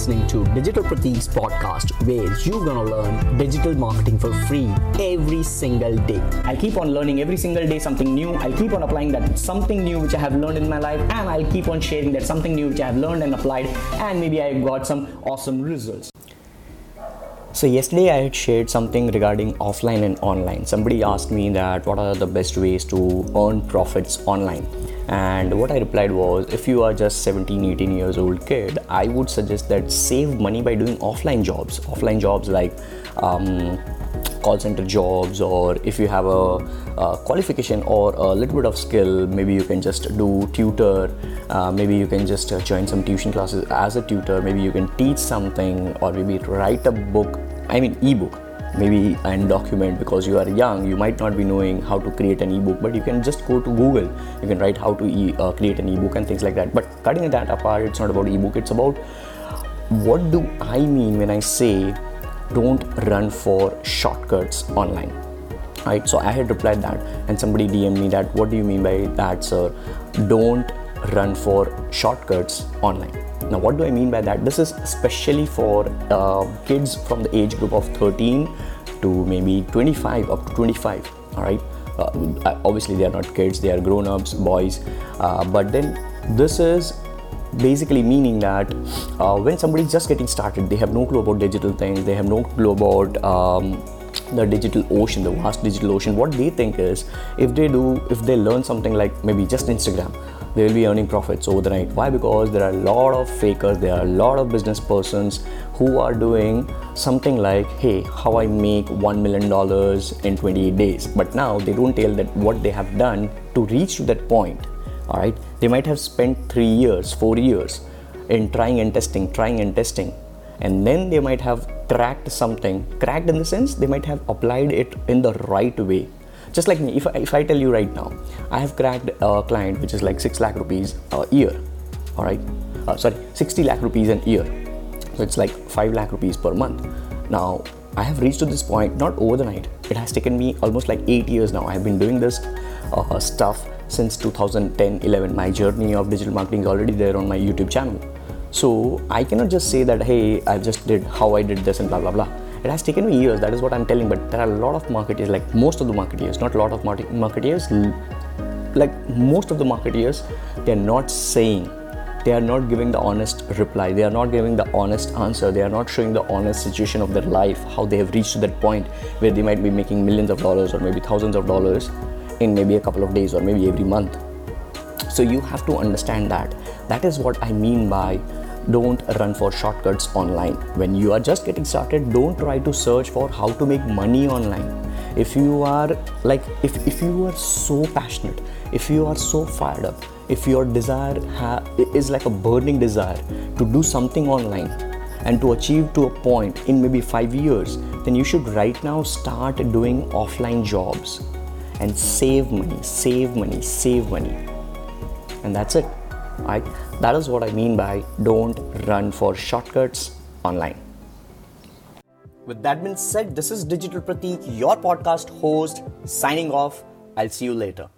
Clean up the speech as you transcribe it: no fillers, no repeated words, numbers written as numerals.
listening to Digital Pratik's podcast, where you're gonna learn digital marketing for free every single day. I'll keep on learning every single day something new. I'll keep on applying that something new which I have learned in my life, and I'll keep on sharing that something new which I have learned and applied, and maybe I got some awesome results. So yesterday I had shared something regarding offline and online. Somebody asked me that what are the best ways to earn profits online. And what I replied was, if you are just 17, 18 years old kid, I would suggest that save money by doing offline jobs. Offline jobs like call center jobs, or if you have a qualification or a little bit of skill, maybe you can just do tutor, maybe you can just join some tuition classes as a tutor, maybe you can teach something, or maybe write a book, ebook, maybe, and document. Because you are young, you might not be knowing how to create an ebook, but you can just go to Google, you can write how to create an ebook and things like that. But cutting that apart, it's not about ebook, it's about what do I mean when I say don't run for shortcuts online, right? So I had replied that, and somebody DM'd me that, what do you mean by that, sir? Don't run for shortcuts online. Now, what do I mean by that? This is especially for kids from the age group of 13 to maybe 25, up to 25, all right? Obviously, they are not kids, they are grown-ups, boys, but then this is basically meaning that when somebody's just getting started, they have no clue about digital things, they have no clue about the digital ocean, the vast digital ocean. What they think is, if they learn something like maybe just Instagram, they will be earning profits overnight. Why? Because there are a lot of fakers, there are a lot of business persons who are doing something like, hey, how I make $1 million in 28 days. But now they don't tell that what they have done to reach to that point. All right, they might have spent 3 years, 4 years in trying and testing, and then they might have cracked something. Cracked in the sense they might have applied it in the right way. Just like me, if I tell you right now, I have cracked a client which is like 6 lakh rupees a year. All right, 60 lakh rupees an year. So it's like 5 lakh rupees per month. Now I have reached to this point not over the night. It has taken me almost like 8 years now. I have been doing this stuff since 2010-11. My journey of digital marketing is already there on my YouTube channel. So I cannot just say that, hey, I just did how I did this and blah blah blah. It has taken me years, that is what I'm telling. But there are a lot of marketeers, like most of the marketeers, not a lot of marketeers, like most of the marketeers, they're not saying, they are not giving the honest reply, they are not giving the honest answer, they are not showing the honest situation of their life, how they have reached to that point where they might be making millions of dollars or maybe thousands of dollars in maybe a couple of days or maybe every month. So you have to understand that. That is what I mean by don't run for shortcuts online. When you are just getting started, don't try to search for how to make money online. If you are like, if you are so passionate, if you are so fired up, if your desire is like a burning desire to do something online and to achieve to a point in maybe 5 years, then you should right now start doing offline jobs and save money. And that's it. Right? That is what I mean by don't run for shortcuts online. With that being said, this is Digital Pratik, your podcast host, signing off. I'll see you later.